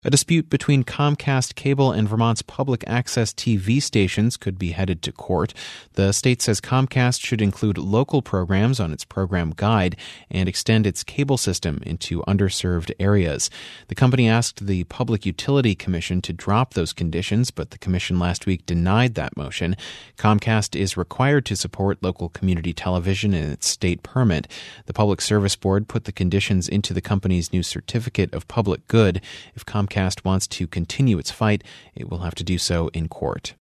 A dispute between Comcast Cable and Vermont's public access TV stations could be headed to court. The state says Comcast should include local programs on its program guide and extend its cable system into underserved areas. The company asked the Public Utility Commission to drop those conditions, but the commission last week denied that motion. Comcast is required to support local community television in its state permit. The Public Service Board put the conditions into the company's new certificate of public good. If Comcast wants to continue its fight, it will have to do so in court.